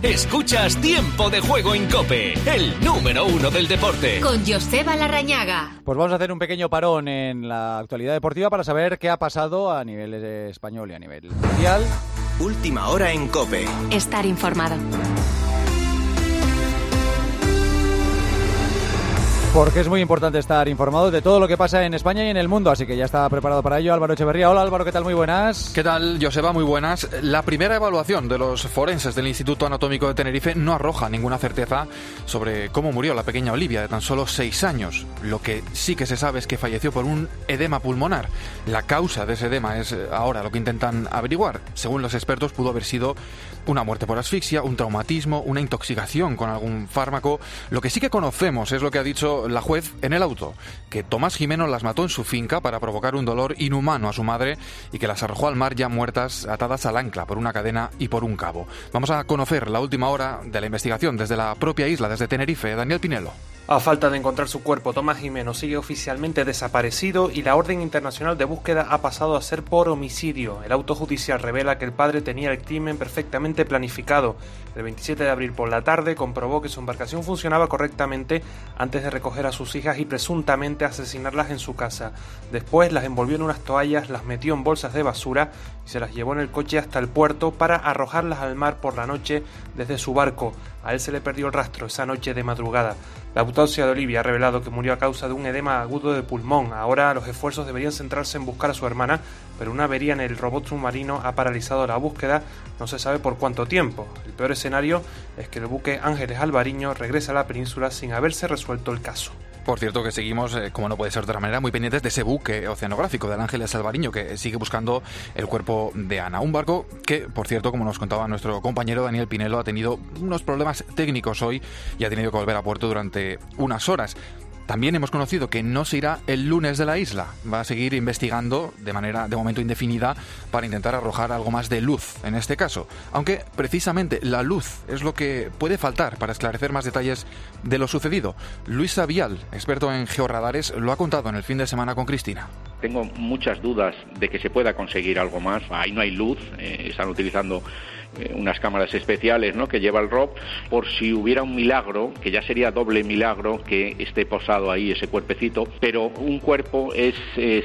Escuchas Tiempo de Juego en COPE, el número 1 del deporte. Con Joseba Larrañaga. Pues vamos a hacer un pequeño parón en la actualidad deportiva para saber qué ha pasado a nivel español y a nivel mundial. Última hora en COPE. Estar informado. Porque es muy importante estar informado de todo lo que pasa en España y en el mundo, así que ya está preparado para ello Álvaro Echeverría. Hola Álvaro, ¿qué tal? Muy buenas. ¿Qué tal, Joseba? Muy buenas. La primera evaluación de los forenses del Instituto Anatómico de Tenerife no arroja ninguna certeza sobre cómo murió la pequeña Olivia, de tan solo 6 años. Lo que sí que se sabe es que falleció por un edema pulmonar. La causa de ese edema es ahora lo que intentan averiguar. Según los expertos, pudo haber sido una muerte por asfixia, un traumatismo, una intoxicación con algún fármaco. Lo que sí que conocemos es lo que ha dicho la juez en el auto, que Tomás Jimeno las mató en su finca para provocar un dolor inhumano a su madre y que las arrojó al mar ya muertas, atadas al ancla por una cadena y por un cabo. Vamos a conocer la última hora de la investigación desde la propia isla, desde Tenerife. Daniel Pinelo. A falta de encontrar su cuerpo, Tomás Jimeno sigue oficialmente desaparecido y la orden internacional de búsqueda ha pasado a ser por homicidio. El auto judicial revela que el padre tenía el crimen perfectamente planificado. El 27 de abril por la tarde comprobó que su embarcación funcionaba correctamente antes de recoger a sus hijas y presuntamente asesinarlas en su casa. Después las envolvió en unas toallas, las metió en bolsas de basura y se las llevó en el coche hasta el puerto para arrojarlas al mar por la noche desde su barco. A él se le perdió el rastro esa noche de madrugada. La autopsia de Olivia ha revelado que murió a causa de un edema agudo de pulmón. Ahora los esfuerzos deberían centrarse en buscar a su hermana, pero una avería en el robot submarino ha paralizado la búsqueda, no se sabe por cuánto tiempo. El peor escenario es que el buque Ángeles Alvariño regrese a la península sin haberse resuelto el caso. Por cierto que seguimos, como no puede ser de otra manera, muy pendientes de ese buque oceanográfico del Ángeles Alvariño que sigue buscando el cuerpo de Ana. Un barco que, por cierto, como nos contaba nuestro compañero Daniel Pinelo, ha tenido unos problemas técnicos hoy y ha tenido que volver a puerto durante unas horas. También hemos conocido que no se irá el lunes de la isla. Va a seguir investigando de manera de momento indefinida para intentar arrojar algo más de luz en este caso. Aunque precisamente la luz es lo que puede faltar para esclarecer más detalles de lo sucedido. Luis Savial, experto en georradares, lo ha contado en el fin de semana con Cristina. Tengo muchas dudas de que se pueda conseguir algo más. Ahí no hay luz, están utilizando unas cámaras especiales, ¿no?, que lleva el ROV, por si hubiera un milagro, que ya sería doble milagro que esté posado ahí ese cuerpecito, pero un cuerpo es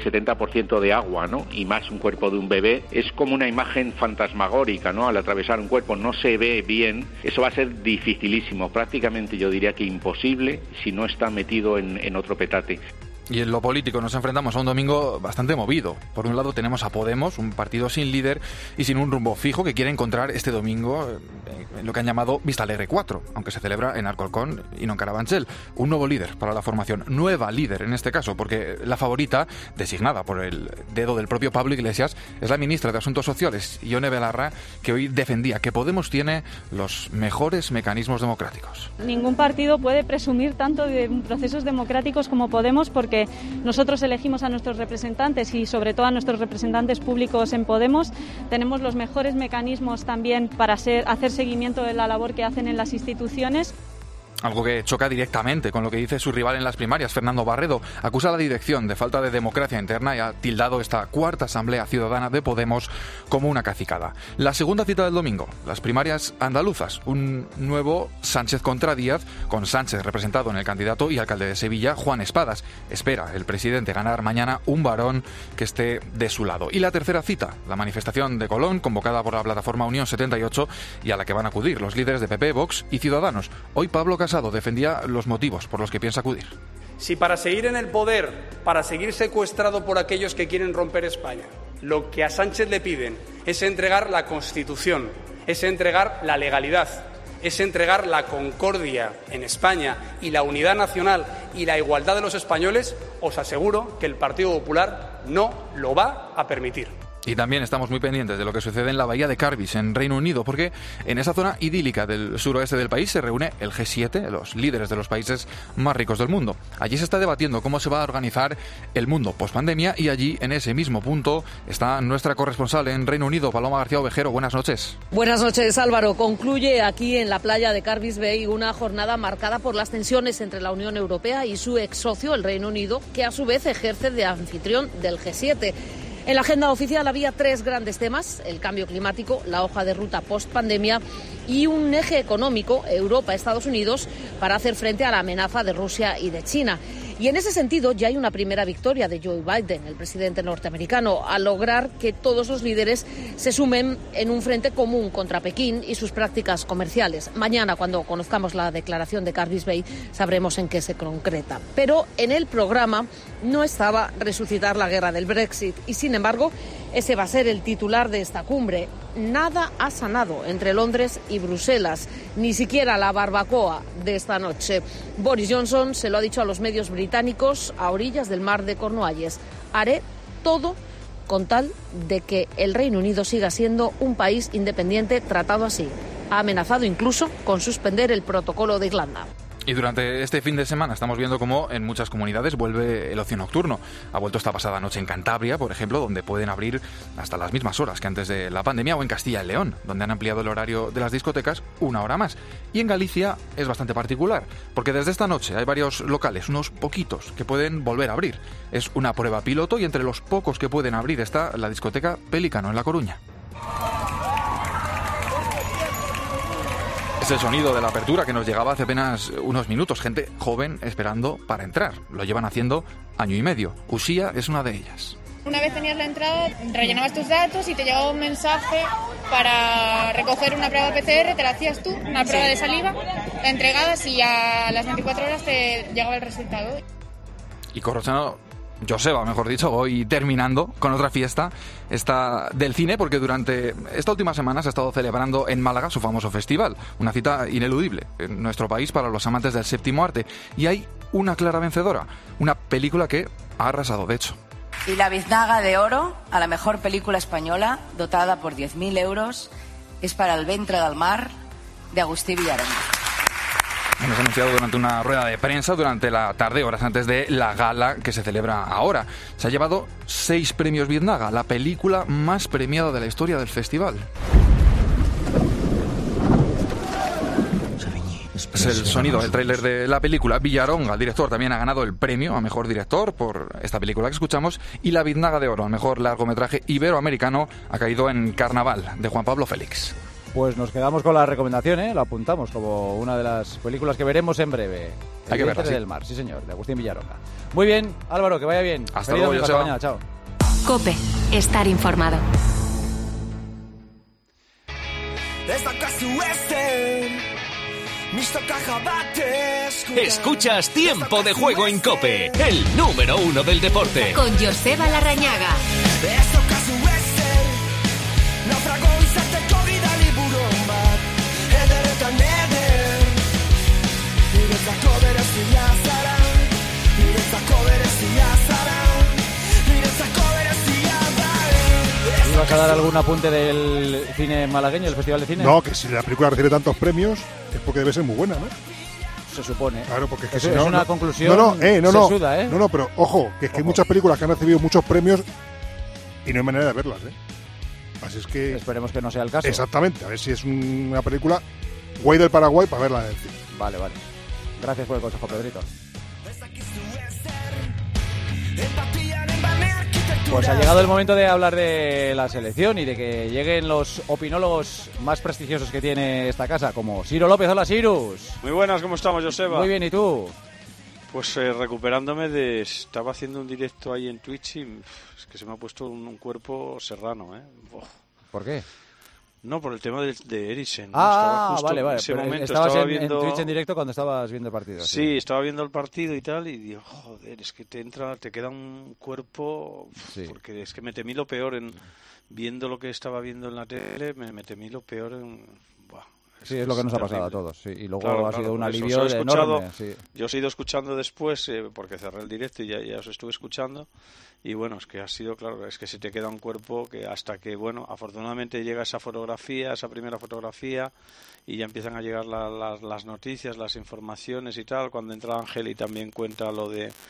70% de agua, ¿no?, y más un cuerpo de un bebé, es como una imagen fantasmagórica, ¿no?, al atravesar un cuerpo no se ve bien, eso va a ser dificilísimo, prácticamente yo diría que imposible si no está metido en otro petate. Y en lo político nos enfrentamos a un domingo bastante movido. Por un lado tenemos a Podemos, un partido sin líder y sin un rumbo fijo que quiere encontrar este domingo en lo que han llamado Vista Alegre 4, aunque se celebra en Alcorcón y no en Carabanchel. Un nuevo líder para la formación, nueva líder en este caso, porque la favorita, designada por el dedo del propio Pablo Iglesias, es la ministra de Asuntos Sociales, Ione Belarra, que hoy defendía que Podemos tiene los mejores mecanismos democráticos. Ningún partido puede presumir tanto de procesos democráticos como Podemos, porque nosotros elegimos a nuestros representantes y sobre todo a nuestros representantes públicos en Podemos. Tenemos los mejores mecanismos también para hacer seguimiento de la labor que hacen en las instituciones. Algo que choca directamente con lo que dice su rival en las primarias, Fernando Barredo. Acusa a la dirección de falta de democracia interna y ha tildado esta cuarta Asamblea Ciudadana de Podemos como una cacicada. La segunda cita del domingo, las primarias andaluzas. Un nuevo Sánchez contra Díaz, con Sánchez representado en el candidato y alcalde de Sevilla, Juan Espadas. Espera el presidente ganar mañana un varón que esté de su lado. Y la tercera cita, la manifestación de Colón, convocada por la plataforma Unión 78 y a la que van a acudir los líderes de PP, Vox y Ciudadanos. Hoy Pablo Casado defendía los motivos por los que piensa acudir. Si para seguir en el poder, para seguir secuestrado por aquellos que quieren romper España, lo que a Sánchez le piden es entregar la Constitución, es entregar la legalidad, es entregar la concordia en España y la unidad nacional y la igualdad de los españoles, os aseguro que el Partido Popular no lo va a permitir. Y también estamos muy pendientes de lo que sucede en la bahía de Cardiff, en Reino Unido, porque en esa zona idílica del suroeste del país se reúne el G7, los líderes de los países más ricos del mundo. Allí se está debatiendo cómo se va a organizar el mundo pospandemia y allí, en ese mismo punto, está nuestra corresponsal en Reino Unido, Paloma García Ovejero. Buenas noches. Buenas noches, Álvaro. Concluye aquí en la playa de Cardiff Bay una jornada marcada por las tensiones entre la Unión Europea y su ex socio, el Reino Unido, que a su vez ejerce de anfitrión del G7. En la agenda oficial había 3 grandes temas: el cambio climático, la hoja de ruta post-pandemia y un eje económico, Europa-Estados Unidos, para hacer frente a la amenaza de Rusia y de China. Y en ese sentido ya hay una primera victoria de Joe Biden, el presidente norteamericano, al lograr que todos los líderes se sumen en un frente común contra Pekín y sus prácticas comerciales. Mañana, cuando conozcamos la declaración de Cardiff Bay, sabremos en qué se concreta. Pero en el programa no estaba resucitar la guerra del Brexit y, sin embargo, ese va a ser el titular de esta cumbre. Nada ha sanado entre Londres y Bruselas, ni siquiera la barbacoa de esta noche. Boris Johnson se lo ha dicho a los medios británicos a orillas del mar de Cornualles: haré todo con tal de que el Reino Unido siga siendo un país independiente tratado así. Ha amenazado incluso con suspender el protocolo de Irlanda. Y durante este fin de semana estamos viendo cómo en muchas comunidades vuelve el ocio nocturno. Ha vuelto esta pasada noche en Cantabria, por ejemplo, donde pueden abrir hasta las mismas horas que antes de la pandemia, o en Castilla y León, donde han ampliado el horario de las discotecas 1 hora más. Y en Galicia es bastante particular, porque desde esta noche hay varios locales, unos poquitos, que pueden volver a abrir. Es una prueba piloto y entre los pocos que pueden abrir está la discoteca Pelícano en La Coruña. Es el sonido de la apertura que nos llegaba hace apenas unos minutos. Gente joven esperando para entrar. Lo llevan haciendo año y medio. Usía es una de ellas. Una vez tenías la entrada, rellenabas tus datos y te llegaba un mensaje para recoger una prueba PCR, te la hacías tú, una prueba de saliva, la entregabas y a las 24 horas te llegaba el resultado. Y Corrochano, Joseba, mejor dicho, hoy terminando con otra fiesta, esta del cine, porque durante esta última semana se ha estado celebrando en Málaga su famoso festival, una cita ineludible en nuestro país para los amantes del séptimo arte, y hay una clara vencedora, una película que ha arrasado, de hecho. Y la Biznaga de Oro a la mejor película española, dotada por 10.000 euros, es para El ventre del mar, de Agustí Villaronga. Hemos anunciado durante una rueda de prensa durante la tarde, horas antes de la gala que se celebra ahora. Se ha llevado 6 premios Biznaga, la película más premiada de la historia del festival. Es el sonido del tráiler de la película. Villaronga, el director, también ha ganado el premio a mejor director por esta película que escuchamos, y la Biznaga de Oro al mejor largometraje iberoamericano ha caído en Carnaval, de Juan Pablo Félix. Pues nos quedamos con la recomendación, ¿eh? Lo apuntamos como una de las películas que veremos en breve. Hay que verla, sí. Del mar, sí señor, de Agustín Villaronga. Muy bien, Álvaro, que vaya bien. Hasta luego, Joseba. Mañana, chao. COPE, estar informado. Escuchas Tiempo de Juego en COPE, el número 1 del deporte. Con Joseba Larrañaga. ¿Vas a dar algún apunte del cine malagueño, del Festival de Cine? No, que si la película recibe tantos premios es porque debe ser muy buena, ¿no? Se supone. Claro, porque es que eso si no, es una conclusión sesuda, ¿eh? No, pero ojo, que es que hay muchas películas que han recibido muchos premios y no hay manera de verlas, ¿eh? Así es que... Esperemos que no sea el caso. Exactamente, a ver si es una película guay del Paraguay para verla en el cine. Vale. Gracias por el consejo, Pedrito. Pues ha llegado el momento de hablar de la selección y de que lleguen los opinólogos más prestigiosos que tiene esta casa, como Ciro López. Hola, Cirus. Muy buenas, ¿cómo estamos, Joseba? Muy bien, ¿y tú? Pues recuperándome de... Estaba haciendo un directo ahí en Twitch y es que se me ha puesto un cuerpo serrano, ¿eh? ¿Por qué? No, por el tema de Eriksen. Ah, justo vale. En ese momento estabas viendo... en Twitch en directo cuando estabas viendo el partido. Sí, estaba viendo el partido y tal, y digo, joder, es que te queda un cuerpo... Sí. Porque es que me temí lo peor viendo lo que estaba viendo en la tele, me temí lo peor en... Sí, es lo que nos ha pasado a todos. Sí. Y luego claro, ha sido un eso. alivio enorme. Sí. Yo os he ido escuchando después, porque cerré el directo y ya os estuve escuchando. Y bueno, es que ha sido, claro, es que se te queda un cuerpo que hasta que, bueno, afortunadamente llega esa primera fotografía, y ya empiezan a llegar las noticias, las informaciones y tal. Cuando entra Ángel y también cuenta lo de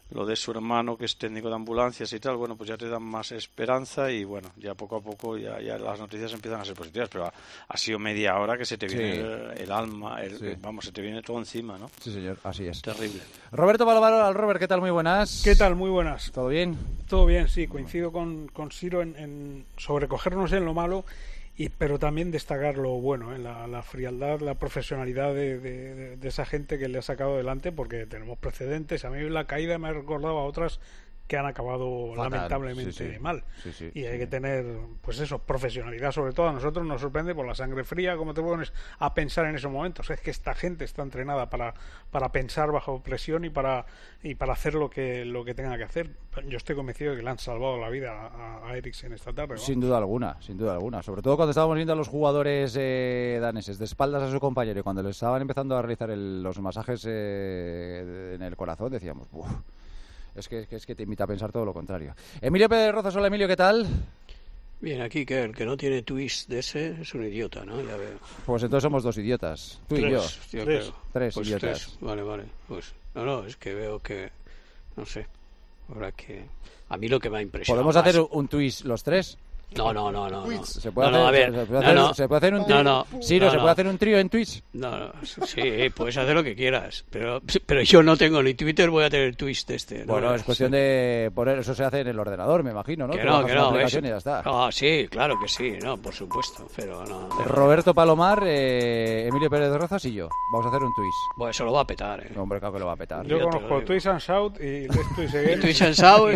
lo de su hermano, que es técnico de ambulancias y tal, bueno, pues ya te dan más esperanza y bueno, ya poco a poco ya las noticias empiezan a ser positivas, pero ha sido media hora que se te viene el alma, vamos, se te viene todo encima, ¿no? Sí, señor, así es. Terrible. Roberto Palomar, Robert, ¿qué tal? Muy buenas. ¿Qué tal? Muy buenas. ¿Todo bien? Todo bien, sí, coincido con Ciro en sobrecogernos en lo malo, pero también destacar lo bueno, la frialdad, la profesionalidad de esa gente que le ha sacado adelante, porque tenemos precedentes. A mí la caída me ha recordado a otras que han acabado fatal, lamentablemente mal. Y hay que tener, pues eso, profesionalidad. Sobre todo a nosotros nos sorprende por la sangre fría, como te pones a pensar en esos momentos. Es que esta gente está entrenada para pensar bajo presión y para hacer lo que tenga que hacer. Yo estoy convencido de que le han salvado la vida a Eriksen esta tarde, ¿no? Sin duda alguna. Sobre todo cuando estábamos viendo a los jugadores daneses de espaldas a su compañero y cuando les estaban empezando a realizar los masajes en el corazón, decíamos, uff. Es que te invita a pensar todo lo contrario. Emilio Pérez Rozas, hola Emilio, ¿qué tal? Bien, aquí que el que no tiene twist de ese es un idiota, ¿no? Ya veo. Pues entonces somos dos idiotas, tú y yo. Tres pues idiotas. Vale. Pues no, es que veo que, no sé, ahora que... A mí lo que me ha impresionado ¿Podemos hacer un twist los tres? No. ¿Se puede hacer un trío? Ciro, ¿se puede hacer un trío en Twitch? No, sí, puedes hacer lo que quieras, pero yo no tengo ni Twitter, voy a tener twist Bueno, es cuestión de poner, eso se hace en el ordenador, me imagino, ¿no? Que no, y ya está. Sí, claro que sí, no, por supuesto, pero no. Roberto Palomar, Emilio Pérez Rozas y yo, vamos a hacer un Twitch. Bueno, eso lo va a petar, No, hombre, claro que lo va a petar. Yo conozco Twitch and Shout y Twitch Again. Twitch and Shout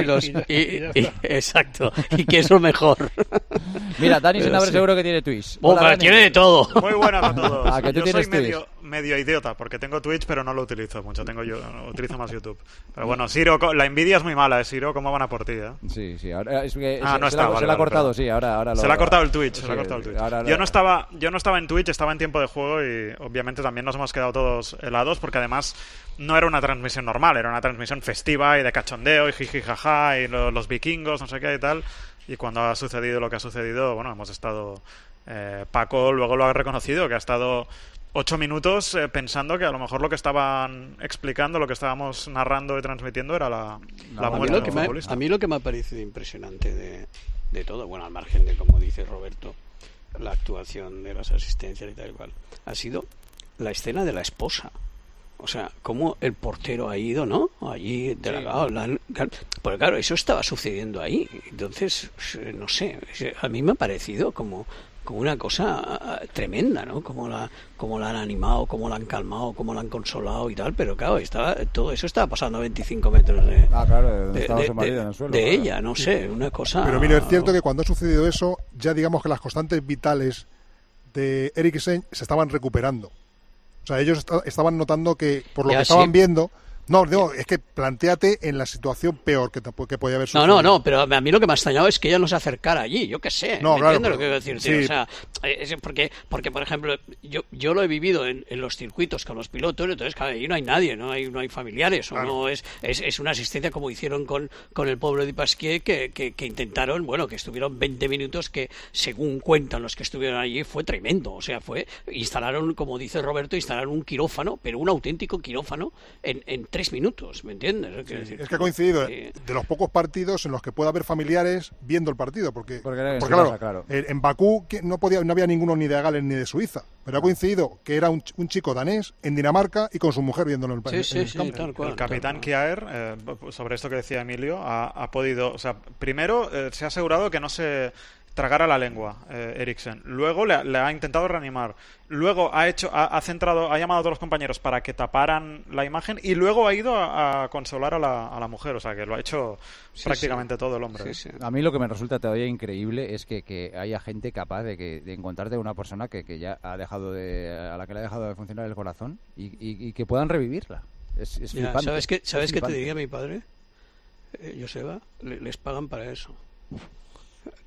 exacto, y que es lo mejor. Mira, Dani Senabre seguro que tiene Twitch. Pero tiene de todo. Muy buenas a todos. ¿Que tú yo tienes soy medio idiota porque tengo Twitch pero no lo utilizo mucho. Utilizo más YouTube. Pero bueno, Ciro, la envidia es muy mala, Ciro, ¿cómo van a por ti? Sí, ahora es que no se la ha cortado, sí, ahora se le ha cortado el Twitch. Yo no estaba en Twitch, estaba en tiempo de juego y obviamente también nos hemos quedado todos helados porque además no era una transmisión normal, era una transmisión festiva y de cachondeo y jiji jaja y los vikingos, no sé qué y tal. Y cuando ha sucedido lo que ha sucedido, bueno, hemos estado... Paco luego lo ha reconocido, que ha estado 8 minutos pensando que a lo mejor lo que estaban explicando, lo que estábamos narrando y transmitiendo era la muerte del futbolista. A mí lo que me ha parecido impresionante de todo, bueno, al margen de, como dice Roberto, la actuación de las asistencias y tal y cual, ha sido la escena de la esposa. O sea, cómo el portero ha ido, ¿no? Allí, porque claro, eso estaba sucediendo ahí. Entonces, no sé, a mí me ha parecido como una cosa tremenda, ¿no? Como la han animado, cómo la han calmado, cómo la han consolado y tal. Pero claro, todo eso estaba pasando a 25 metros de ella, no sé, una cosa... Pero mira, es cierto que cuando ha sucedido eso, ya digamos que las constantes vitales de Eriksen se estaban recuperando. O sea, ellos estaban notando que, por lo que estaban viendo... No, es que plantéate en la situación peor que podía haber sucedido. No, pero a mí lo que me ha extrañado es que ella no se acercara allí, yo qué sé. No, claro, entiendes lo que quiero decir, tío? Sí. O sea, porque por ejemplo, yo lo he vivido en los circuitos con los pilotos, entonces claro, ahí no hay nadie, no hay familiares, claro. O no es una asistencia como hicieron con el pueblo de Pasquier, que intentaron, bueno, que estuvieron 20 minutos, que según cuentan los que estuvieron allí, fue tremendo. O sea, instalaron, como dice Roberto, un quirófano, pero un auténtico quirófano en 3 minutos, ¿me entiendes? Es que ha coincidido de los pocos partidos en los que puede haber familiares viendo el partido, porque claro, en Bakú no había ninguno ni de Gales ni de Suiza, pero ha coincidido que era un chico danés en Dinamarca y con su mujer viéndolo en el campo. Tal cual, el capitán Kjaer, sobre esto que decía Emilio, ha podido, o sea, primero se ha asegurado que no se tragara la lengua Eriksen, luego le ha intentado reanimar, luego ha llamado a todos los compañeros para que taparan la imagen y luego ha ido a consolar a la mujer, o sea que lo ha hecho prácticamente todo el hombre. A mí lo que me resulta todavía increíble es que haya gente capaz de encontrarte una persona que ya a la que le ha dejado de funcionar el corazón y que puedan revivirla. Es flipante. ¿Sabes qué te diría mi padre? Joseba, les pagan para eso.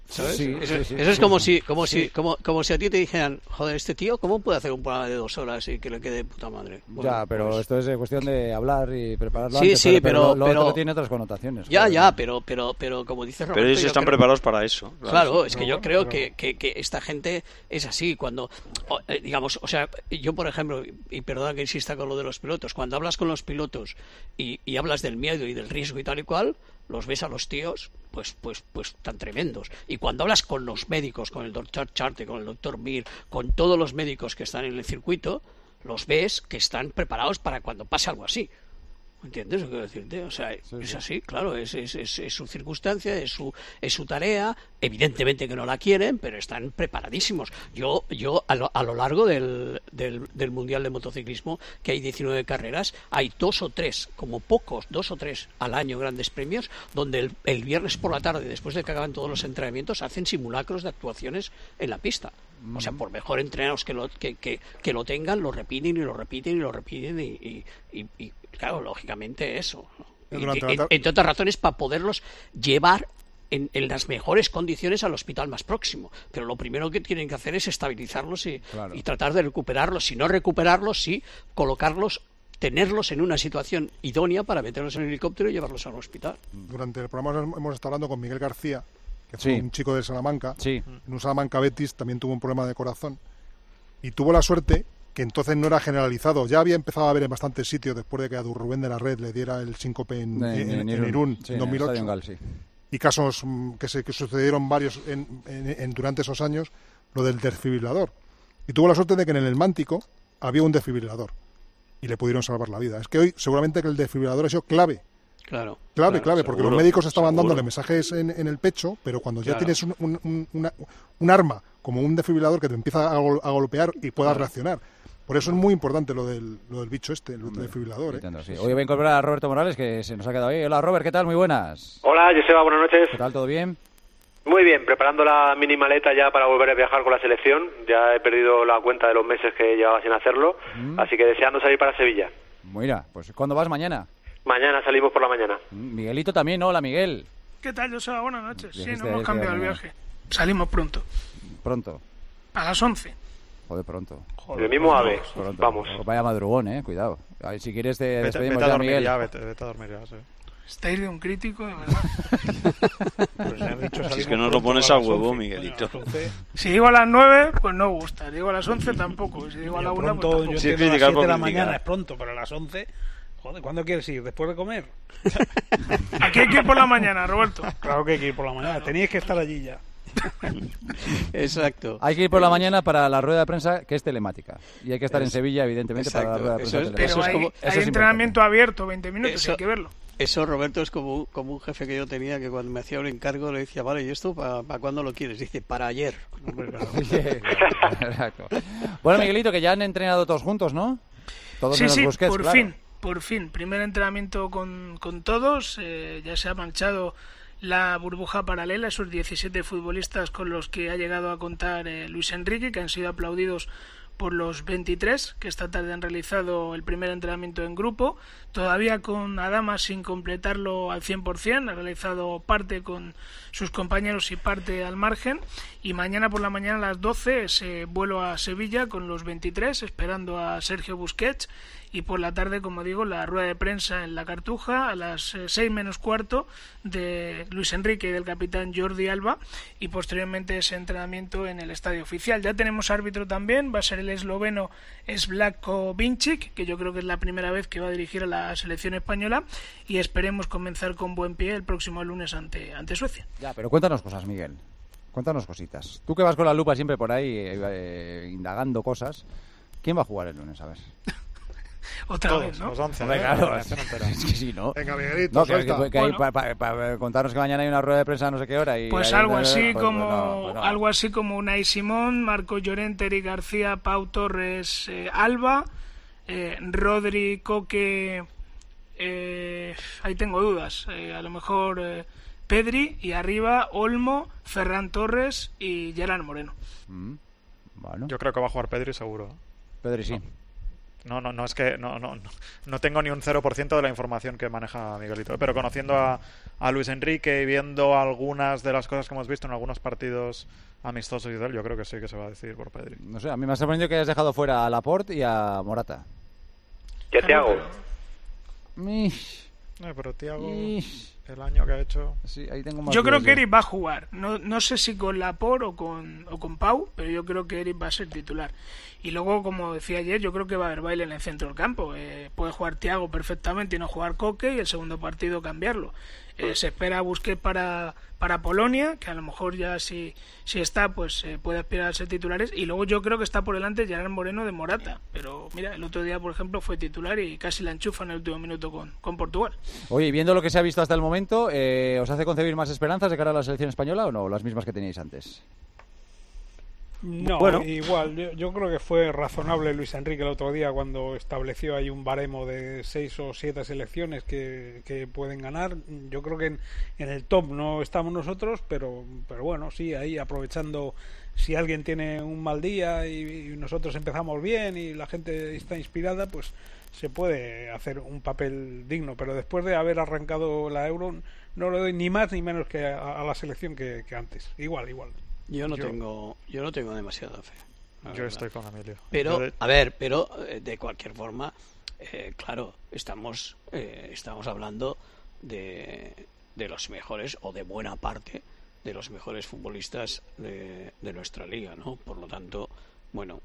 ¿Sabes? Sí, eso sí, es sí, como sí. como si a ti te dijeran, joder, este tío, ¿cómo puede hacer un programa de 2 horas y que le quede de puta madre? Bueno, ya, pero pues... esto es cuestión de hablar y prepararlo Sí, antes. sí, pero lo pero otro tiene otras connotaciones. Ya, claro. ya, pero como dice Roberto... Pero ellos están preparados para eso. Claro, es que yo creo que esta gente es así. Cuando, digamos, o sea, yo por ejemplo, y perdona que insista con lo de los pilotos, cuando hablas con los pilotos y hablas del miedo y del riesgo y tal y cual, los ves a los tíos pues tan tremendos. Y cuando hablas con los médicos, con el doctor Charte, con el doctor Mir, con todos los médicos que están en el circuito, los ves que están preparados para cuando pase algo así. ¿Entiendes lo que quiero decirte? O sea, es así, claro, es su circunstancia, es su tarea. Evidentemente que no la quieren, pero están preparadísimos. Yo a lo largo del Mundial de Motociclismo, que hay 19 carreras, hay 2 o 3, como pocos, 2 o 3 al año grandes premios, donde el viernes por la tarde, después de que acaban todos los entrenamientos, hacen simulacros de actuaciones en la pista. O sea, por mejor entrenados que lo tengan, lo repiten y lo repiten y lo repiten y claro, lógicamente eso. Entre otras razones, para poderlos llevar en las mejores condiciones al hospital más próximo. Pero lo primero que tienen que hacer es estabilizarlos y tratar de recuperarlos. Si no recuperarlos, sí colocarlos, tenerlos en una situación idónea para meterlos en el helicóptero y llevarlos al hospital. Durante el programa hemos estado hablando con Miguel García, que fue un chico de Salamanca. En un Salamanca Betis también tuvo un problema de corazón y tuvo la suerte que entonces no era generalizado. Ya había empezado a haber en bastantes sitios después de que a Rubén de la Red le diera el síncope en Irún en 2008. Y casos que sucedieron varios durante esos años, lo del desfibrilador. Y tuvo la suerte de que en el Mántico había un desfibrilador y le pudieron salvar la vida. Es que hoy seguramente que el desfibrilador ha sido clave. Claro, porque seguro, los médicos estaban dándole mensajes en el pecho, pero cuando ya tienes un arma como un desfibrilador que te empieza a golpear y puedas reaccionar. Por eso es muy importante lo del bicho el desfibrilador. Sí. Hoy voy a incorporar a Roberto Morales, que se nos ha quedado ahí. Hola, Robert, ¿qué tal? Muy buenas. Hola, Joseba, buenas noches. ¿Qué tal? ¿Todo bien? Muy bien, preparando la mini maleta ya para volver a viajar con la selección. Ya he perdido la cuenta de los meses que llevaba sin hacerlo, así que deseando salir para Sevilla. Mira, pues ¿cuándo vas? ¿Mañana? Mañana salimos por la mañana. Miguelito también, hola Miguel. ¿Qué tal, Joseba? Buenas noches. Sí, no hemos cambiado el viaje. Salimos pronto. ¿Pronto? A las 11. Joder, pronto. El mismo ave. Pronto. Vamos. Vaya madrugón, cuidado. A ver, si quieres te despedimos vete ya, a dormir, Miguel. Vete a dormir ya, sí. Estáis de un crítico, de verdad. Si es que nos lo pones a huevo, Miguelito. Si digo a las 9, pues no gusta. Si digo a las 11, tampoco. Si digo a la 1, pues tampoco. Yo entiendo a las 7 de la mañana es pronto, pero a las 11... Joder, ¿cuándo quieres ir? ¿Después de comer? Aquí hay que ir por la mañana, Roberto. Claro que hay que ir por la mañana. Teníais que estar allí ya. Exacto. Hay que ir por la mañana para la rueda de prensa, que es telemática. Y hay que estar en Sevilla, evidentemente, para la rueda de prensa telemática. Pero hay entrenamiento abierto, 20 minutos, hay que verlo. Eso, Roberto, es como un jefe que yo tenía, que cuando me hacía un encargo le decía, vale, ¿y esto para cuándo lo quieres? Dice, para ayer. Exacto. Bueno, Miguelito, que ya han entrenado todos juntos, ¿no? Todos menos Busquets, por fin. Primer entrenamiento con todos. Ya se ha manchado la burbuja paralela, esos 17 futbolistas con los que ha llegado a contar Luis Enrique, que han sido aplaudidos por los 23 que esta tarde han realizado el primer entrenamiento en grupo, todavía con Adama sin completarlo al 100%, ha realizado parte con sus compañeros y parte al margen, y mañana por la mañana a las 12 vuelo a Sevilla con los 23 esperando a Sergio Busquets, y por la tarde, como digo, la rueda de prensa en la Cartuja a las 6 menos cuarto de Luis Enrique y del capitán Jordi Alba, y posteriormente ese entrenamiento en el estadio oficial. Ya tenemos árbitro también, va a ser el esloveno Slavko Vincic, que yo creo que es la primera vez que va a dirigir a la selección española, y esperemos comenzar con buen pie el próximo lunes ante Suecia. Ya, pero cuéntanos cosas, Miguel. Cuéntanos cositas. Tú que vas con la lupa siempre por ahí indagando cosas, ¿quién va a jugar el lunes, a ver? Otra todos, vez, ¿no? Los 11, claro, es que sí, ¿no? Venga, Miguelito, para contarnos que mañana hay una rueda de prensa a no sé qué hora. Y pues algo así como Unai Simón, Marco Llorente, Eric García, Pau Torres, Alba, Rodri, Coque, ahí tengo dudas, a lo mejor Pedri, y arriba Olmo, Ferran Torres y Gerard Moreno. Bueno. Yo creo que va a jugar Pedri seguro. Pedri sí. No es que no tengo ni un 0% de la información que maneja Miguelito, pero conociendo a Luis Enrique y viendo algunas de las cosas que hemos visto en algunos partidos amistosos y tal, yo creo que sí que se va a decidir por Pedri. No sé, a mí me ha sorprendido que hayas dejado fuera a Laporte y a Morata. ¿Qué te hago? Pero Thiago, el año que ha hecho... Sí, ahí tengo más yo creo que Eric va a jugar. No sé si con Laporte o con Pau, pero yo creo que Eric va a ser titular. Y luego, como decía ayer, yo creo que va a haber baile en el centro del campo. Puede jugar Thiago perfectamente y no jugar Coque, y el segundo partido cambiarlo. Se espera a Busquets para Polonia, que a lo mejor ya si está, pues puede aspirar a ser titulares. Y luego yo creo que está por delante Gerard Moreno de Morata. Pero mira, el otro día, por ejemplo, fue titular y casi la enchufa en el último minuto con Portugal. Oye, viendo lo que se ha visto hasta el momento, ¿os hace concebir más esperanzas de cara a la selección española o no? Las mismas que teníais antes. No, bueno, igual, yo creo que fue razonable Luis Enrique el otro día cuando estableció ahí un baremo de 6 o 7 selecciones que pueden ganar. Yo creo que en el top no estamos nosotros, pero bueno, sí, ahí aprovechando si alguien tiene un mal día y nosotros empezamos bien y la gente está inspirada, pues se puede hacer un papel digno. Pero después de haber arrancado la Euro, no le doy ni más ni menos que a la selección que antes. Igual. Yo no tengo demasiada fe. Yo estoy con Emilio. Pero, de cualquier forma, claro, estamos hablando de los mejores, o de buena parte de los mejores futbolistas de nuestra liga, ¿no? Por lo tanto, bueno,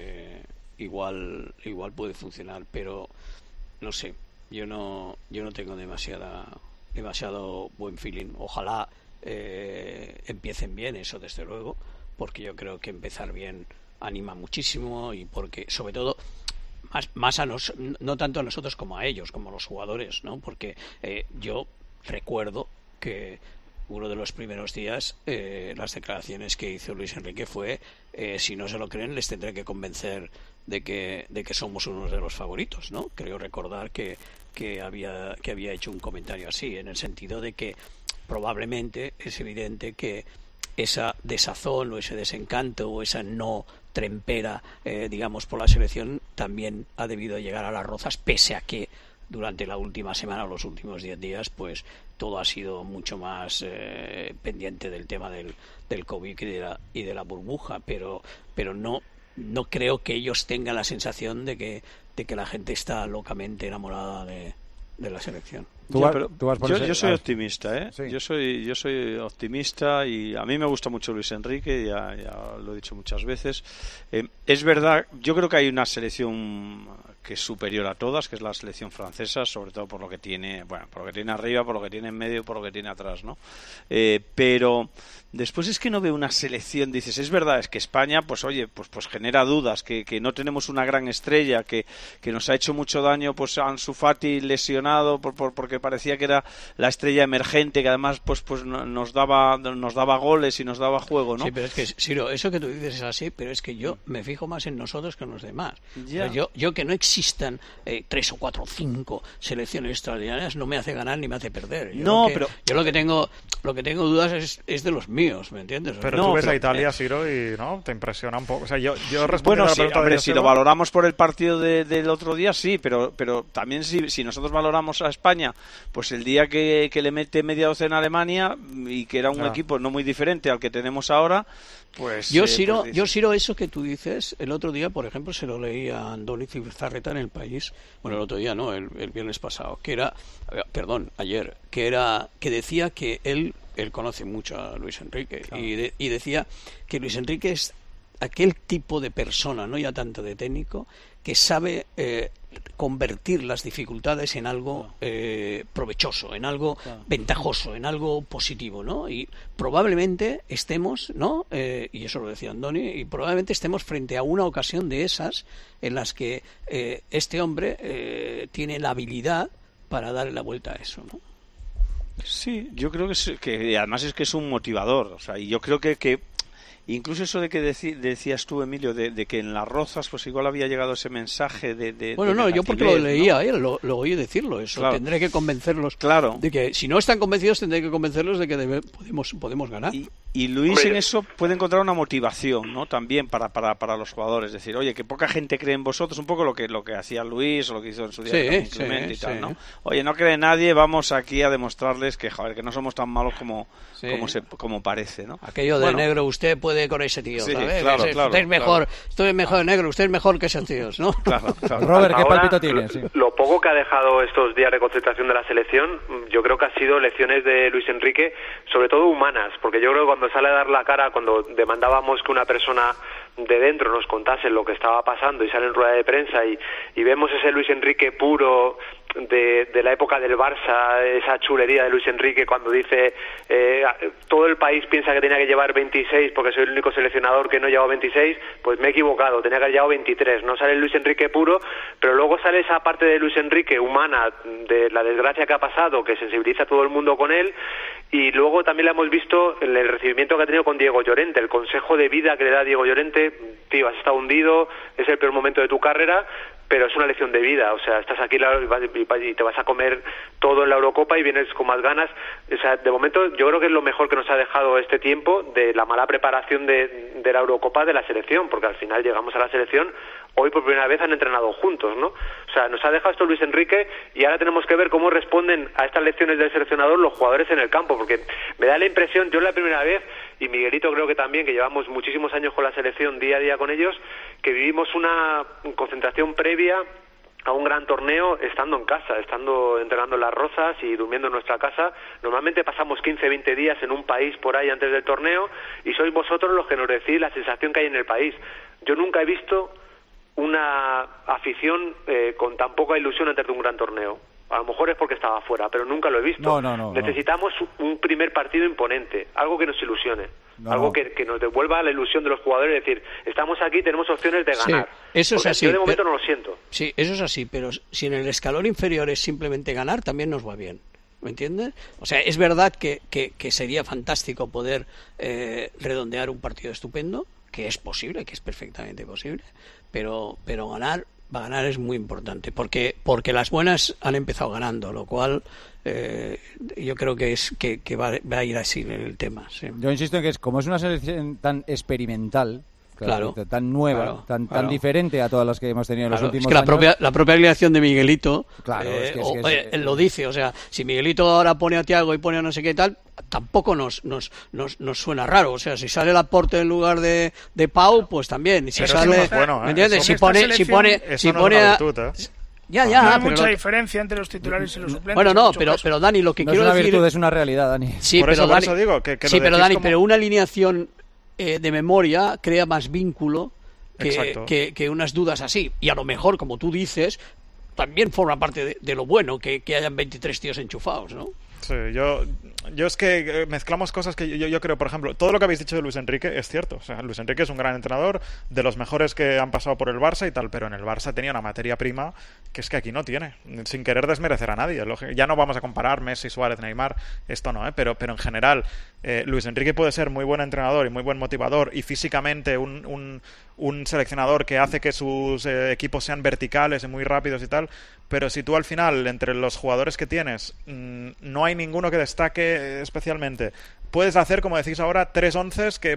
igual puede funcionar, pero no sé, yo no tengo demasiado buen feeling. Ojalá empiecen bien, eso desde luego, porque yo creo que empezar bien anima muchísimo, y porque sobre todo más no tanto a nosotros como a ellos, como a los jugadores, ¿no? Porque yo recuerdo que uno de los primeros días las declaraciones que hizo Luis Enrique fue si no se lo creen les tendré que convencer de que somos uno de los favoritos, ¿no? Creo recordar que había hecho un comentario así, en el sentido de que probablemente es evidente que esa desazón o ese desencanto o esa no trempera, digamos, por la selección también ha debido llegar a las Rozas, pese a que durante la última semana o los últimos 10 días pues todo ha sido mucho más pendiente del tema del COVID y de la burbuja, pero no creo que ellos tengan la sensación de que la gente está locamente enamorada de la selección. Yo soy optimista, ¿eh? Sí. Yo soy optimista, y a mí me gusta mucho Luis Enrique, ya lo he dicho muchas veces. Es verdad, yo creo que hay una selección que es superior a todas, que es la selección francesa, sobre todo por lo que tiene, por lo que tiene arriba, por lo que tiene en medio, por lo que tiene atrás, ¿no? Pero después es que no veo una selección, dices, es verdad, es que España, pues oye, pues genera dudas, que no tenemos una gran estrella, que nos ha hecho mucho daño, pues Ansu Fati lesionado, porque parecía que era la estrella emergente, que además pues nos daba goles y nos daba juego, ¿no? Sí, pero es que, Ciro, eso que tú dices es así, pero es que yo me fijo más en nosotros que en los demás. Ya. O sea, yo que no existan 3 o 4 o 5 selecciones extraordinarias no me hace ganar ni me hace perder. Yo lo que tengo dudas es de los míos, ¿me entiendes? Pero tú ves a Italia, Ciro, y no te impresiona un poco. O sea, yo respondo a la pregunta de si lo valoramos por el partido del otro día, sí, pero también si nosotros valoramos a España, pues el día que le mete media docena a Alemania, y que era un equipo no muy diferente al que tenemos ahora, pues... Yo, Ciro, eso que tú dices, el otro día, por ejemplo, se lo leí a Andoni Zubizarreta en El País, bueno, el otro día no, el viernes pasado, ayer, que decía que él conoce mucho a Luis Enrique, claro. y decía que Luis Enrique es aquel tipo de persona, no ya tanto de técnico, que sabe convertir las dificultades en algo provechoso, en algo ventajoso, en algo positivo, ¿no? Y probablemente estemos, ¿no? Y eso lo decía Andoni, y probablemente estemos frente a una ocasión de esas en las que este hombre tiene la habilidad para darle la vuelta a eso, ¿no? Sí, yo creo que además es que es un motivador, o sea, y yo creo que incluso eso de que decías tú, Emilio, de que en las Rozas pues igual había llegado ese mensaje de bueno, no, yo porque lo leía, ¿no? Lo oí decirlo, eso, claro. Tendré que convencerlos de que si no están convencidos tendré que convencerlos de que podemos ganar. Y Luis en eso puede encontrar una motivación, ¿no? También para los jugadores, es decir, oye, que poca gente cree en vosotros, un poco lo que hacía Luis o lo que hizo en su día con Clemente y tal, ¿no? Oye, no cree nadie, vamos aquí a demostrarles que, joder, que no somos tan malos como parece, ¿no? Aquello de negro, usted puede con ese tío, ¿sabes? Claro, usted es mejor, estoy mejor de negro, usted es mejor que esos tíos, ¿no? Claro. Robert, ¿qué palpito tienes? Sí. Lo poco que ha dejado estos días de concentración de la selección, yo creo que ha sido lecciones de Luis Enrique, sobre todo humanas, porque yo creo que cuando sale a dar la cara, cuando demandábamos que una persona de dentro nos contase lo que estaba pasando y sale en rueda de prensa y vemos ese Luis Enrique puro de la época del Barça, esa chulería de Luis Enrique cuando dice todo el país piensa que tenía que llevar 26 porque soy el único seleccionador que no lleva 26, pues me he equivocado, tenía que haber llevado 23, no sale Luis Enrique puro, pero luego sale esa parte de Luis Enrique humana, de la desgracia que ha pasado, que sensibiliza a todo el mundo con él, y luego también la hemos visto en el recibimiento que ha tenido con Diego Llorente, el consejo de vida que le da Diego Llorente: tío, has estado hundido, es el peor momento de tu carrera, pero es una lección de vida, o sea, estás aquí y te vas a comer todo en la Eurocopa y vienes con más ganas. O sea, de momento yo creo que es lo mejor que nos ha dejado este tiempo de la mala preparación de la Eurocopa de la selección, porque al final llegamos a la selección, hoy por primera vez han entrenado juntos, ¿no? O sea, nos ha dejado esto Luis Enrique y ahora tenemos que ver cómo responden a estas lecciones del seleccionador los jugadores en el campo, porque me da la impresión, yo la primera vez, y Miguelito creo que también, que llevamos muchísimos años con la selección día a día con ellos, que vivimos una concentración previa a un gran torneo estando en casa, estando entrenando en Las Rozas y durmiendo en nuestra casa. Normalmente pasamos 15, 20 días en un país por ahí antes del torneo y sois vosotros los que nos decís la sensación que hay en el país. Yo nunca he visto una afición con tan poca ilusión antes de un gran torneo. A lo mejor es porque estaba fuera, pero nunca lo he visto. Necesitamos un primer partido imponente, algo que nos ilusione, algo que nos devuelva la ilusión de los jugadores, es decir, estamos aquí, tenemos opciones de ganar. Sí, eso es así. Yo de momento no lo siento. Sí, eso es así, pero si en el escalón inferior es simplemente ganar, también nos va bien. ¿Me entiendes? O sea, es verdad que sería fantástico poder redondear un partido estupendo, que es posible, que es perfectamente posible, pero ganar es muy importante, porque las buenas han empezado ganando, lo cual yo creo que va a ir así el tema. Sí. Yo insisto en que como es una selección tan experimental, tan nueva, tan diferente a todas las que hemos tenido en los últimos años. La propia alineación de Miguelito él lo dice, o sea, si Miguelito ahora pone a Thiago y pone a no sé qué tal, tampoco nos suena raro, o sea, si sale el Laporte en lugar de Pau, pues también, si sale, ¿me entiendes? Si pone a hay mucha diferencia entre los titulares y los suplentes. Bueno, pero Dani, lo que quiero decir... No es una virtud, es una realidad, Dani. Sí, por eso digo que pero Dani, pero una alineación de memoria crea más vínculo que unas dudas así. Y a lo mejor, como tú dices, también forma parte de lo bueno que hayan 23 tíos enchufados, ¿no? Sí, yo es que mezclamos cosas que yo creo, por ejemplo, todo lo que habéis dicho de Luis Enrique es cierto. O sea, Luis Enrique es un gran entrenador, de los mejores que han pasado por el Barça y tal, pero en el Barça tenía una materia prima que es que aquí no tiene, sin querer desmerecer a nadie. Ya no vamos a comparar Messi, Suárez, Neymar, esto no, pero en general Luis Enrique puede ser muy buen entrenador y muy buen motivador y físicamente un seleccionador que hace que sus equipos sean verticales y muy rápidos y tal, pero si tú al final, entre los jugadores que tienes, no hay ninguno que destaque especialmente, puedes hacer, como decís ahora, 3 onces que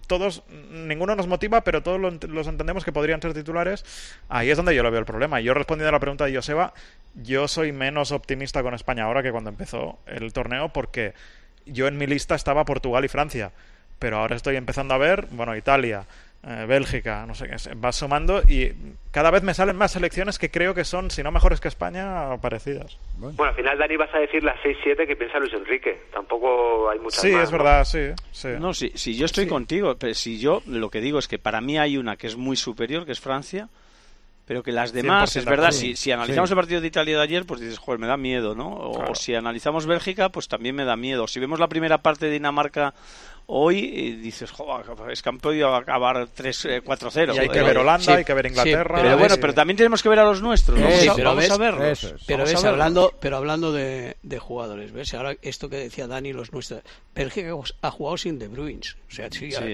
ninguno nos motiva, pero todos los entendemos que podrían ser titulares. Ahí es donde yo lo veo el problema. Yo, respondiendo a la pregunta de Joseba, yo soy menos optimista con España ahora que cuando empezó el torneo, porque yo en mi lista estaba Portugal y Francia, pero ahora estoy empezando a ver, Italia, Bélgica, no sé qué, va sumando y cada vez me salen más selecciones que creo que son, si no mejores que España, parecidas. Bueno, al final, Dani, vas a decir las 6-7 que piensa Luis Enrique. Tampoco hay muchas más. Sí, es verdad, sí. No, si yo estoy contigo, pero si yo lo que digo es que para mí hay una que es muy superior, que es Francia, pero que las demás, es verdad, si analizamos el partido de Italia de ayer, pues dices, joder, me da miedo, ¿no? O si analizamos Bélgica, pues también me da miedo. Si vemos la primera parte de Dinamarca hoy, dices, joder, es que han podido acabar 3-4-0. Y hay que ver Holanda, hay que ver Inglaterra. Pero también tenemos que ver a los nuestros. Vamos a verlos. Pero hablando de jugadores, ¿ves? Ahora esto que decía Dani, los nuestros. Bélgica ha jugado sin De Bruyne. O sea,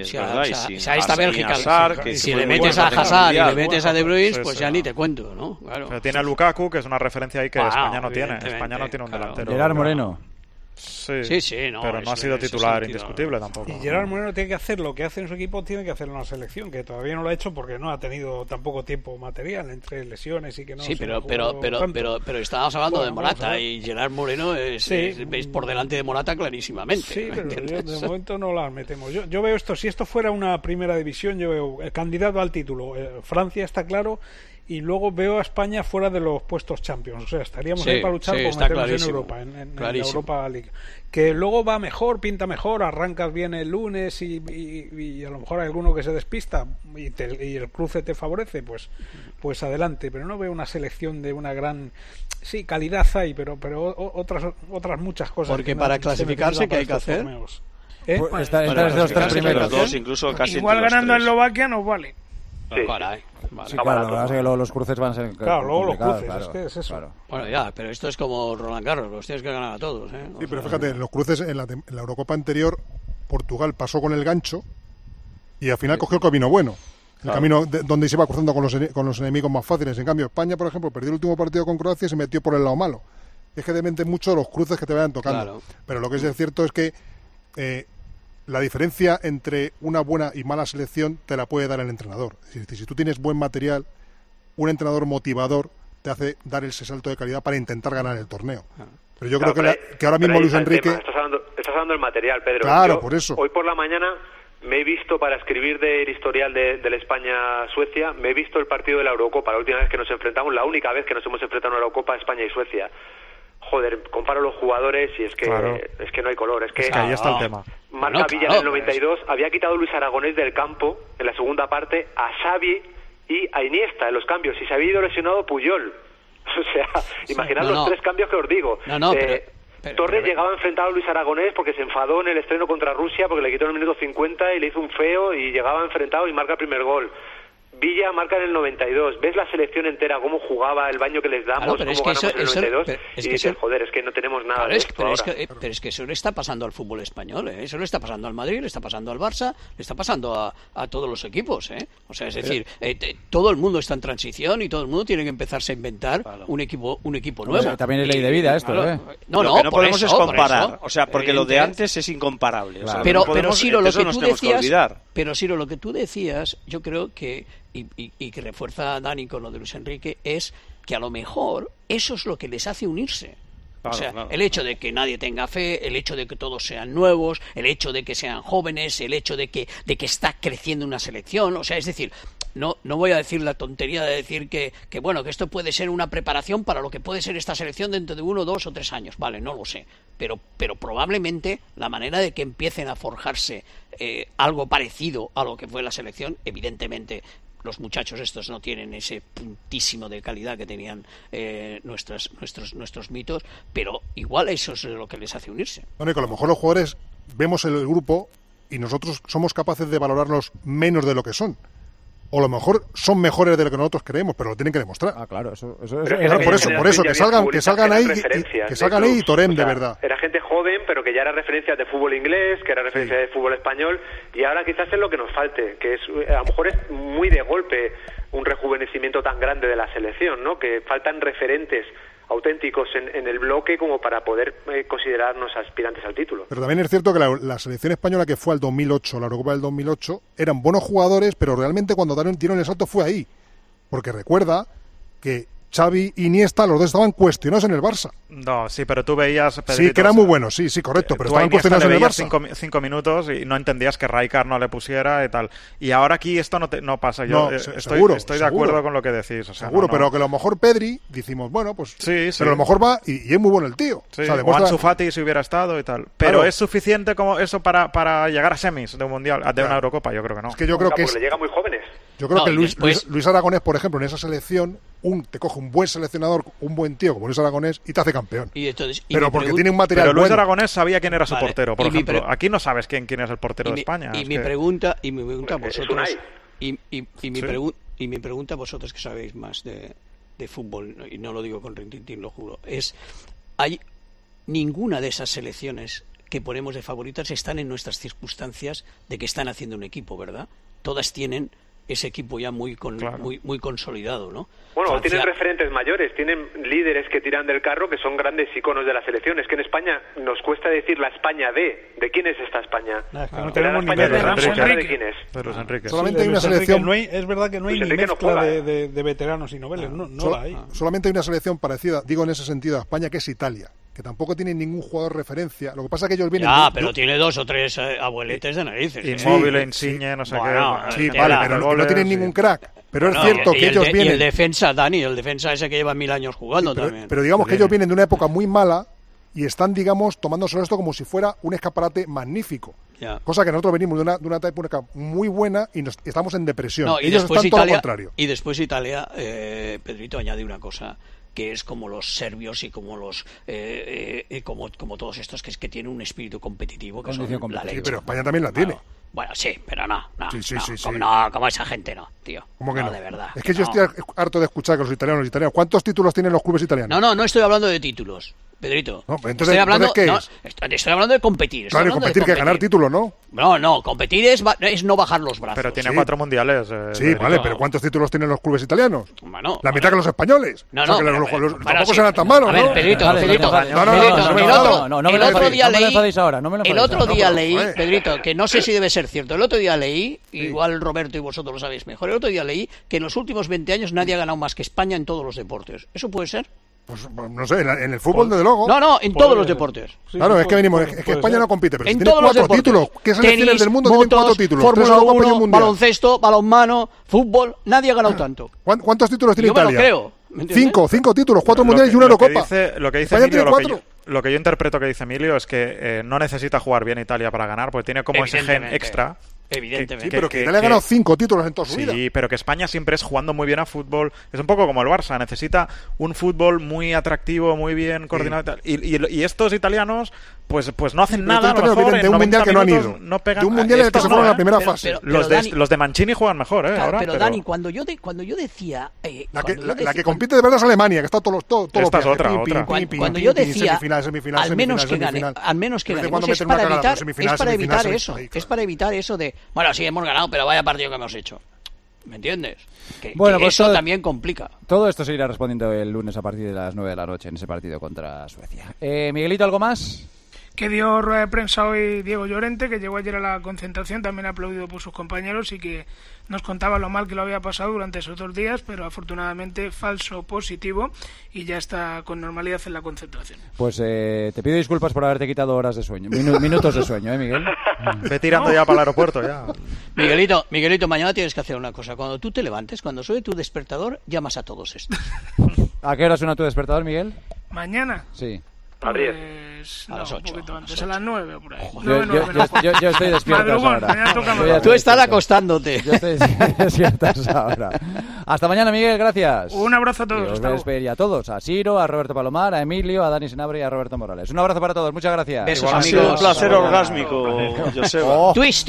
ahí está Bélgica. Si le metes a Hazard y le metes a De Bruyne, pues ya ni te cuento, ¿no? Claro. Pero tiene a Lukaku, que es una referencia ahí que España no tiene. España no tiene un delantero. Gerard Moreno. Sí, no, pero no ha sido titular indiscutible tampoco. Y Gerard Moreno tiene que hacer lo que hace en su equipo, tiene que hacer en la selección, que todavía no lo ha hecho porque no ha tenido tampoco tiempo material entre lesiones y que no. Sí, pero estábamos hablando de Morata y Gerard Moreno es por delante de Morata clarísimamente. Sí, pero de momento no las metemos. Yo veo esto, si esto fuera una primera división, yo veo el candidato al título. Francia está claro. Y luego veo a España fuera de los puestos Champions, o sea, estaríamos ahí para luchar por meternos en Europa, en la Europa League. Que luego va mejor, pinta mejor, arrancas bien el lunes y a lo mejor hay alguno que se despista y el cruce te favorece, pues adelante. Pero no veo una selección de una gran calidad hay, pero otras muchas cosas. Porque para clasificarse, ¿qué hay que hacer? Estar entre los tres primeros. Incluso casi igual ganando a Eslovaquia nos vale. Sí, claro, la verdad es que los cruces van a ser luego los cruces, es que es eso. Claro. Bueno, ya, pero esto es como Roland Garros, los tienes que ganar a todos, ¿eh? Sí, pero fíjate, en los cruces, en la Eurocopa anterior, Portugal pasó con el gancho y al final cogió el camino bueno. El camino donde se iba cruzando con los enemigos más fáciles. En cambio, España, por ejemplo, perdió el último partido con Croacia y se metió por el lado malo. Es que depende mucho de los cruces que te vayan tocando. Claro. Pero lo que es cierto es que la diferencia entre una buena y mala selección te la puede dar el entrenador. Es decir, si tú tienes buen material, un entrenador motivador te hace dar ese salto de calidad para intentar ganar el torneo. Pero yo creo que ahora mismo Luis Enrique... Estás hablando del material, Pedro. Claro, por eso. Hoy por la mañana me he visto, para escribir del historial de la España-Suecia, me he visto el partido de la Eurocopa, la última vez que nos enfrentamos, la única vez que nos hemos enfrentado en una Eurocopa, España y Suecia. Joder, comparo los jugadores y es que no hay color. Es que ahí está el tema. Marca Villa en el 92 había quitado Luis Aragonés del campo en la segunda parte a Xavi y a Iniesta en los cambios y se había ido lesionado Puyol. O sea, imaginad los tres cambios que os digo. Torres llegaba enfrentado a Luis Aragonés porque se enfadó en el estreno contra Rusia porque le quitó en el minuto 50 y le hizo un feo y llegaba enfrentado y marca el primer gol. Villa marca en el 92. ¿Ves la selección entera cómo jugaba, el baño que les damos, cómo ganamos en el 92? Y dices, joder, es que no tenemos nada de esto ahora. Pero es que eso le está pasando al fútbol español, ¿eh? Eso le está pasando al Madrid, le está pasando al Barça, le está pasando a todos los equipos, ¿eh? O sea, es decir, todo el mundo está en transición y todo el mundo tiene que empezarse a inventar un equipo nuevo. O sea, también es ley de vida esto, ¿eh? Lo que no podemos es comparar, o sea, porque lo de antes es incomparable. Claro. Pero Ciro, lo que tú decías, yo creo que y que refuerza a Dani con lo de Luis Enrique, es que a lo mejor eso es lo que les hace unirse. El hecho de que nadie tenga fe, el hecho de que todos sean nuevos, el hecho de que sean jóvenes, el hecho de que está creciendo una selección, o sea, es decir, no voy a decir la tontería de decir que esto puede ser una preparación para lo que puede ser esta selección dentro de 1, 2 o 3 años, vale, no lo sé, pero probablemente la manera de que empiecen a forjarse algo parecido a lo que fue la selección, evidentemente los muchachos estos no tienen ese puntísimo de calidad que tenían nuestros mitos, pero igual eso es lo que les hace unirse. Bueno, y que a lo mejor los jugadores vemos el grupo y nosotros somos capaces de valorarlos menos de lo que son. O a lo mejor son mejores de lo que nosotros creemos, pero lo tienen que demostrar. Claro, eso por eso que salgan ahí y toren de verdad. Era gente joven, pero que ya era referencia de fútbol inglés, que era referencia de fútbol español, y ahora quizás es lo que nos falte, que es a lo mejor es muy de golpe un rejuvenecimiento tan grande de la selección, ¿no? Que faltan referentes auténticos en el bloque como para poder considerarnos aspirantes al título. Pero también es cierto que la selección española que fue al 2008, la Eurocopa del 2008, eran buenos jugadores, pero realmente cuando dieron el salto fue ahí. Porque recuerda que Xavi y Iniesta, los dos estaban cuestionados en el Barça. No, sí, pero tú veías... Pedrito, sí, que era muy bueno, sí, correcto, pero estaban cuestionados en el Barça. 5 minutos y no entendías que Rijkaard no le pusiera y tal. Y ahora aquí esto no pasa. Yo estoy de acuerdo con lo que decís. O sea, seguro, pero que a lo mejor Pedri, decimos, bueno, pues... Sí. Pero a lo mejor va y es muy bueno el tío. Sí, o Ansu Fati si hubiera estado y tal. Pero claro, ¿es suficiente como eso para llegar a semis de un mundial, de una Eurocopa? Yo creo que no. Es que yo creo que le llega muy jóvenes. Yo creo que Luis Aragonés, por ejemplo, en esa selección, te coge un buen seleccionador, un buen tío como Luis Aragonés y te hace campeón. Pero porque tiene un material Pero Luis bueno. Sabía sabía quién era su portero, por ejemplo. Aquí no sabes quién es el portero de España. Mi pregunta a vosotros, mi pregunta a vosotros que sabéis más de fútbol, y no lo digo con rintintín, lo juro, es: hay ninguna de esas selecciones que ponemos de favoritas están en nuestras circunstancias de que están haciendo un equipo, ¿verdad? Todas tienen ese equipo ya muy consolidado, ¿no? Bueno, Francia... tienen referentes mayores, tienen líderes que tiran del carro que son grandes iconos de la selección. Es que en España nos cuesta decir la España ¿de quién es esta España? No tenemos ni mezcla. ¿De quién es? Solamente hay una selección... es verdad que no hay ni mezcla de veteranos y noveles, no la hay. Solamente hay una selección parecida, digo en ese sentido, a España, que es Italia, que tampoco tiene ningún jugador referencia. Lo que pasa es que ellos vienen... pero tiene 2 o 3 abueletes de narices. Inmóvil, Insigne, no sé qué. Sí, vale, pero no tienen ningún crack. Pero es cierto que ellos vienen... Y el defensa, Dani, el defensa ese que lleva 1000 años jugando también. Pero digamos que ellos vienen de una época muy mala y están, digamos, tomándose esto como si fuera un escaparate magnífico. Ya. Cosa que nosotros venimos de una época muy buena y estamos en depresión. No, y ellos después están todo lo contrario. Y después Italia, Pedrito, añade una cosa, que es como los serbios y como los como todos estos que tienen un espíritu competitivo, que son la leche. Sí, pero España también la tiene. Bueno, sí, pero no. Sí. Como esa gente no, tío. ¿Cómo que no? De verdad. Es que yo estoy harto de escuchar que los italianos, ¿cuántos títulos tienen los clubes italianos? No estoy hablando de títulos, Pedrito. No, entonces, ¿qué es? Estoy hablando de competir. Claro, competir que ganar títulos, ¿no? No, competir es no bajar los brazos. Pero tiene 4 mundiales. Sí, vale, pero ¿cuántos títulos tienen los clubes italianos? Bueno, la mitad que los españoles. No, tampoco serán tan malos, ¿no? A ver, Pedrito. El otro día leí, Pedrito, que no sé si debe ser cierto, el otro día leí, igual Roberto y vosotros lo sabéis mejor, el otro día leí que en los últimos 20 años nadie ha ganado más que España en todos los deportes. ¿Eso puede ser? Pues no sé, en el fútbol desde luego. No, en todos los deportes. Claro, es que venimos, es que España no compite, pero si tiene 4 títulos, ¿qué selecciones del mundo tienen 4 títulos? Fórmula 1, baloncesto, balonmano, fútbol, nadie ha ganado tanto. ¿Cuántos títulos tiene Italia? Yo me lo creo. 5 títulos, 4 mundiales y una Eurocopa. Lo que dice Emilio, lo que yo interpreto que dice Emilio es que no necesita jugar bien Italia para ganar, porque tiene como ese gen extra. Evidentemente. Sí, pero que Italia ha ganado 5 títulos en toda su vida. Sí, pero que España siempre es jugando muy bien a fútbol. Es un poco como el Barça, necesita un fútbol muy atractivo, muy bien coordinado. Y estos italianos, pues no hacen nada. A lo mejor, de un mundial que no han ido. No pegan, de un mundial en el que se fueron en la primera fase. Los de Mancini juegan mejor, claro, ahora. Pero Dani, cuando yo decía... La que compite de verdad es Alemania, que está todos los Esta es otra. Cuando yo decía, semifinal, al menos que gane, es para evitar eso de, bueno, sí, hemos ganado, pero vaya partido que hemos hecho. ¿Me entiendes? Bueno, pues eso también complica. Todo esto se irá respondiendo el lunes a partir de las 9 de la noche en ese partido contra Suecia. Miguelito, ¿algo más? Que dio rueda de prensa hoy Diego Llorente, que llegó ayer a la concentración, también aplaudido por sus compañeros y que nos contaba lo mal que lo había pasado durante esos 2 días, pero afortunadamente falso positivo y ya está con normalidad en la concentración. Pues te pido disculpas por haberte quitado horas de sueño, minutos de sueño, Miguel. Ve tirando ya para el aeropuerto, ya. Miguelito, mañana tienes que hacer una cosa. Cuando tú te levantes, cuando suene tu despertador, llamas a todos estos. ¿A qué hora suena tu despertador, Miguel? ¿Mañana? Sí. A 10. A las 8. Un poquito antes, a las 9 por ahí. Yo estoy despierto a esa hora. Tú estás acostándote. Yo estoy despierto a esa hora. Hasta mañana, Miguel, gracias. Un abrazo a todos. Os voy a despedir a todos, a Siro, a Roberto Palomar, a Emilio, a Dani Senabre y a Roberto Morales. Un abrazo para todos, muchas gracias. Besos, amigos. Ha sido un placer orgásmico, Joseba. Twist.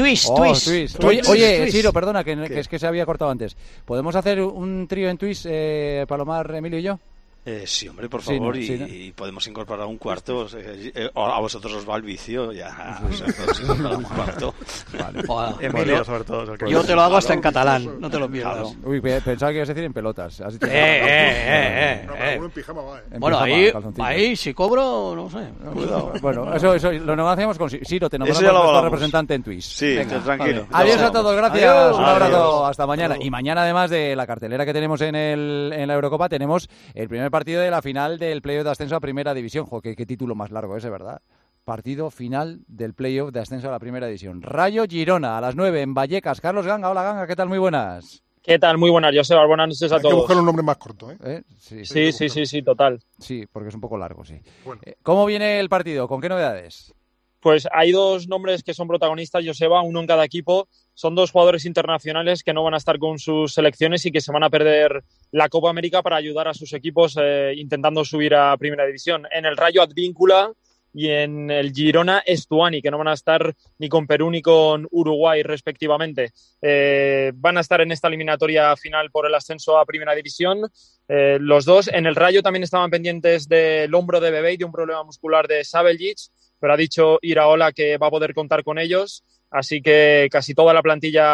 Oye, Siro, perdona, que es que se había cortado antes. ¿Podemos hacer un trío en Twist, Palomar, Emilio y yo? Sí, hombre, por favor, sí, y podemos incorporar un cuarto. A vosotros os va el vicio, ya. Podemos incorporar un cuarto. Vale. Emilio, sobre todo. Yo te lo hago hasta en catalán, no te lo pierdas. Uy, pensaba que ibas a decir en pelotas. Así te... Uno en pijama va, Bueno, ahí si cobro, no sé. Cuidado. Bueno, eso lo negociamos con Siro, te nombramos nuestro representante en Twitch. Sí, tranquilo. Vale. Adiós a todos, gracias. Un abrazo, hasta mañana. Y mañana, además de la cartelera que tenemos en la Eurocopa, tenemos el primer partido de la final del playoff de ascenso a Primera División. Qué título más largo ese, ¿verdad? Partido final del playoff de ascenso a la Primera División. Rayo Girona a las 9 en Vallecas. Carlos Ganga, hola Ganga, ¿qué tal? Muy buenas. ¿Qué tal? Muy buenas, Joseba. Buenas noches a todos. Hay que buscar un nombre más corto, ¿eh? Sí, total. Sí, porque es un poco largo, sí. Bueno. ¿Cómo viene el partido? ¿Con qué novedades? Pues hay 2 nombres que son protagonistas, Joseba, uno en cada equipo. Son 2 jugadores internacionales que no van a estar con sus selecciones y que se van a perder la Copa América para ayudar a sus equipos intentando subir a Primera División. En el Rayo Advíncula y en el Girona Estuani, que no van a estar ni con Perú ni con Uruguay respectivamente. Van a estar en esta eliminatoria final por el ascenso a Primera División. Los 2 en el Rayo también estaban pendientes del hombro de Bebé y de un problema muscular de Sabeljic, pero ha dicho Iraola que va a poder contar con ellos, así que casi toda la plantilla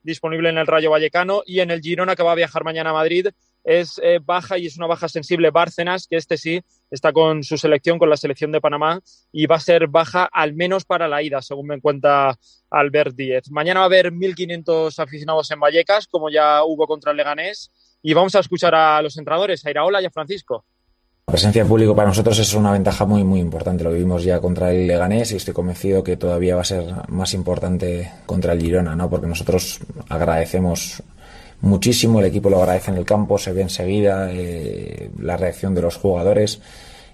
disponible en el Rayo Vallecano, y en el Girona, que va a viajar mañana a Madrid, es baja, y es una baja sensible, Bárcenas, que sí está con su selección, con la selección de Panamá, y va a ser baja al menos para la ida, según me cuenta Albert Díez. Mañana va a haber 1.500 aficionados en Vallecas, como ya hubo contra el Leganés, y vamos a escuchar a los entrenadores, a Iraola y a Francisco. La presencia de público para nosotros es una ventaja muy, muy importante. Lo vivimos ya contra el Leganés y estoy convencido que todavía va a ser más importante contra el Girona, ¿no? Porque nosotros agradecemos muchísimo, el equipo lo agradece en el campo, se ve enseguida la reacción de los jugadores.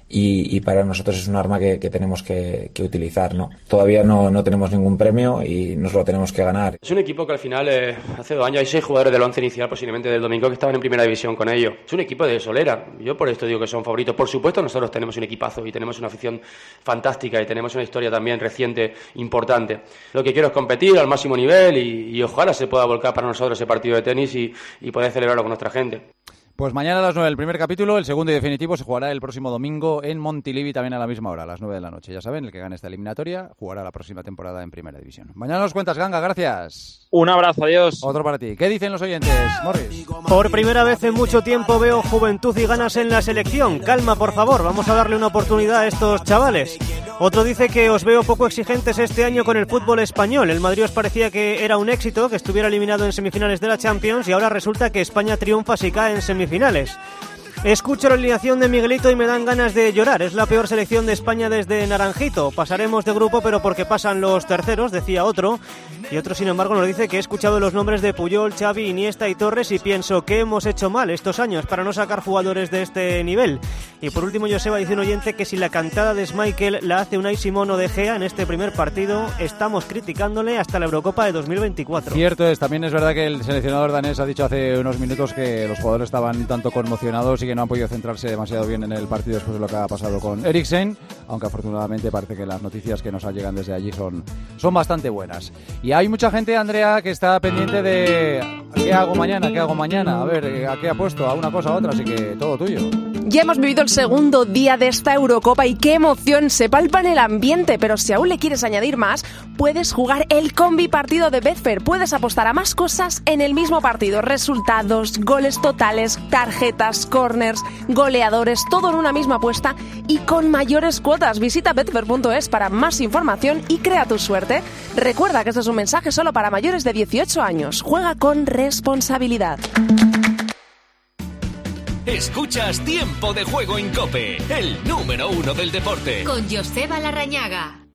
Y para nosotros es un arma que tenemos que utilizar, ¿no? Todavía no tenemos ningún premio y nos lo tenemos que ganar. Es un equipo que al final, hace 2 años, hay 6 jugadores del 11 inicial posiblemente del domingo que estaban en primera división con ellos. Es un equipo de solera. Yo por esto digo que son favoritos. Por supuesto, nosotros tenemos un equipazo y tenemos una afición fantástica y tenemos una historia también reciente, importante. Lo que quiero es competir al máximo nivel y ojalá se pueda volcar para nosotros ese partido de tenis y poder celebrarlo con nuestra gente. Pues mañana a las 9 el primer capítulo, el segundo y definitivo se jugará el próximo domingo en Montilivi, también a la misma hora, a las 9 de la noche. Ya saben, el que gane esta eliminatoria jugará la próxima temporada en Primera División. Mañana nos cuentas, Ganga, gracias. Un abrazo, adiós. Otro para ti. ¿Qué dicen los oyentes, Morris? Por primera vez en mucho tiempo veo juventud y ganas en la selección. Calma, por favor, vamos a darle una oportunidad a estos chavales. Otro dice que os veo poco exigentes este año con el fútbol español. El Madrid os parecía que era un éxito, que estuviera eliminado en semifinales de la Champions y ahora resulta que España triunfa si cae en semifinales. Escucho la alineación de Miguelito y me dan ganas de llorar. Es la peor selección de España desde Naranjito. Pasaremos de grupo, pero porque pasan los terceros, decía otro. Y otro, sin embargo, nos dice que he escuchado los nombres de Puyol, Xavi, Iniesta y Torres y pienso que hemos hecho mal estos años para no sacar jugadores de este nivel. Y por último, Joseba dice un oyente que si la cantada de Schmeichel la hace Unai Simón o De Gea en este primer partido, estamos criticándole hasta la Eurocopa de 2024. Cierto es, también es verdad que el seleccionador danés ha dicho hace unos minutos que los jugadores estaban un tanto conmocionados y que no han podido centrarse demasiado bien en el partido después de lo que ha pasado con Eriksen, aunque afortunadamente parece que las noticias que nos llegan desde allí son bastante buenas. Y hay mucha gente, Andrea, que está pendiente de ¿qué hago mañana? A ver, ¿a qué apuesto? A una cosa, a otra, así que todo tuyo. Ya hemos vivido el segundo día de esta Eurocopa y qué emoción, se palpa en el ambiente, pero si aún le quieres añadir más, puedes jugar el combi partido de Betfair. Puedes apostar a más cosas en el mismo partido, resultados, goles totales, tarjetas, corners, goleadores, todo en una misma apuesta y con mayores cuotas. Visita betfair.es para más información y crea tu suerte. Recuerda que este es un mensaje solo para mayores de 18 años. Juega con responsabilidad. Escuchas Tiempo de Juego en COPE, el número 1 del deporte. Con Joseba Larrañaga.